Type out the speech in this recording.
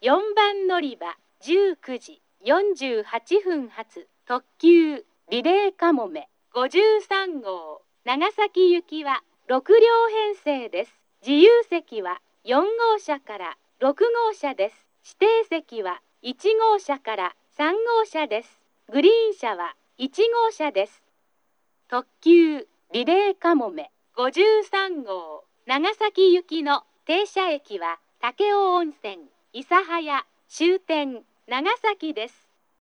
4番乗り場19時48分発特急リレーかもめ53号長崎行きは6両編成です。自由席は4号車から6号車です。指定席は1号車から3号車です。グリーン車は1号車です。特急リレーかもめ53号長崎行きの停車駅は武雄温泉、諫早終点長崎です。